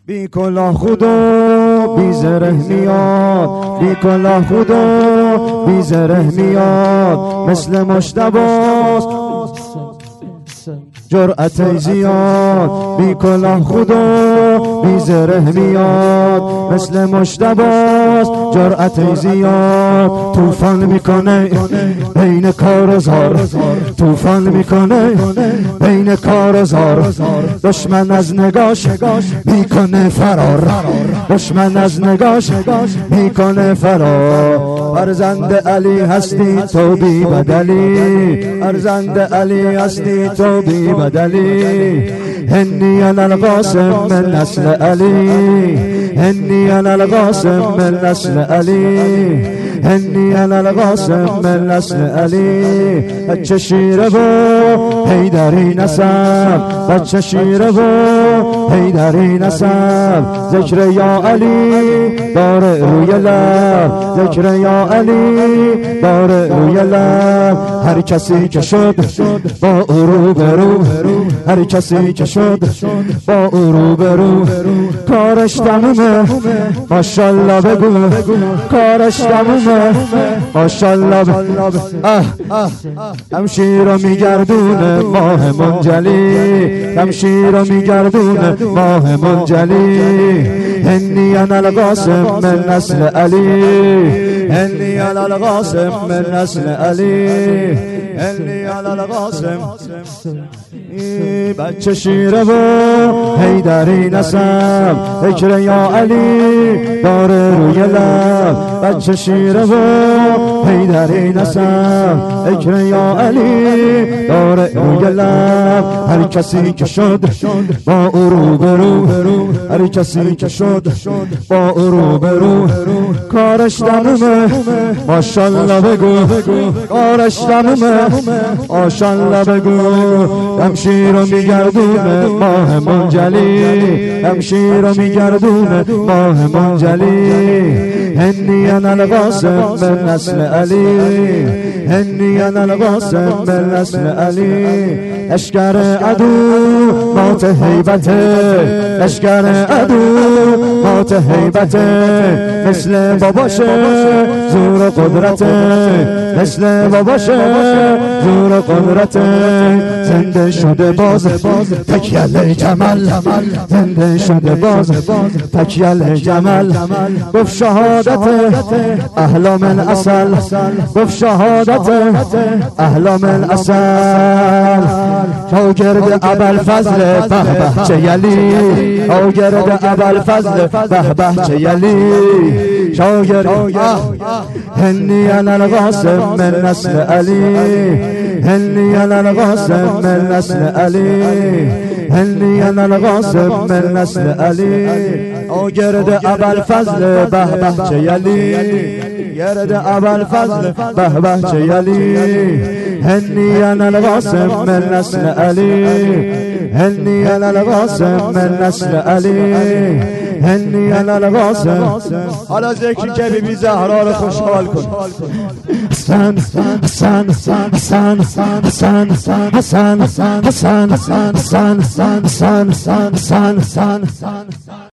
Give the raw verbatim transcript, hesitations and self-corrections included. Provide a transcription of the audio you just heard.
بی کلاه خدا بی زره میاد، بی کلاه خدا بی زره میاد، مثل مجتباست جرأت زیاد. بی کلاه خدا بی زره میاد، مثل مجتباست جرأت زیاد. طوفان میکنه بین کار و زار، طوفان میکنه بین کار و زار. دشمن از نگاش میکنه فرار، دشمن از نگاش میکنه فرار. فرزند علی هستی تو بی بدلی، فرزند علی هستی تو بی بدلی. هنی انا القاسم من نسل علی، هنی انا القاسم من نسل علی، هنی انا القاسم من نسل علی. بچه شیره و حیدری نسب، بچه شیره و حیدری نسب. ذکر یا علی داره روی لب، ذکر یا علی داره روی لب. هر کسی که شد با او رو برو، هر کسی که شد با او رو برو. کارش تمومه ماشالله بگو، کارش تمومه ماشالله بگو. همشیر رو میگردونه ماه منجلی، همشیر رو میگردونه ماه منجلی. هنی انا القاسم من نسل علی، هنی انا القاسم من نسل علی، هنی انا القاسم. بچه شیره و حیدری نسب، ذکر یا علی داره روی لب. بچه شیره و حیدری نسب، ذکر یا علی داره روی لب. هر کسی که شد با او رو برو، هر کسی که شد با او رو برو. کارش تمومه ماشالله بگو، کارش تمومه ماشالله بگو. همشیر رو میگردونه ماه منجلی، همشیر رو میگردونه ماه منجلی. هنی انا القاسم من نسل علی، هنی انا القاسم من نسل علی. لشکر عدو مات هیبته، لشکر عدو مات هیبته. مثل باباشه زور و قدرته، مثل باباشه زور و قدرته. زنده شده باز تکیل جمل، زنده شده باز تکیل جمل. گفت شهادت احلام العسل، گفت شهادت احلام العسل. شاگرد ابوالفضل به به چه یلی، شاگرد ابوالفضل به به چه یلی. شاگرد هنی انا القاسم من نسل علی، هنی انا القاسم من نسل علی، هنی انا القاسم من نسل علی. شاگرد ابوالفضل به به چه یلی، گرد ابوالفضل به به چه یلی. هنی انا القاسم من نسل علی، هنی انا القاسم من نسل علی، هنی انا القاسم. حالا ذکری که بی بی زهرا رو خوشحال کن. حسن حسن حسن حسن حسن حسن حسن حسن حسن حسن حسن حسن حسن حسن حسن